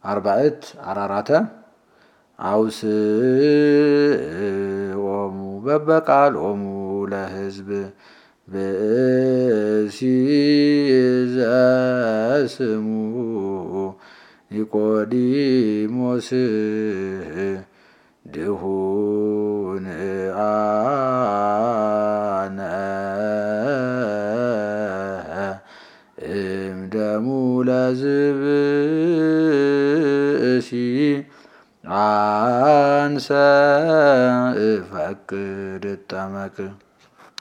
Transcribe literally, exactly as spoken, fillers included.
አርባዕት አራራተ አውስኦሙ በበቃሎሙ ለሕዝብ ብእሲ ዘስሙ ኒቆዲሞስ ድሁንአነ እምደሙ ለዝብእሲ አንሰ እፈቅድ እጠመቅ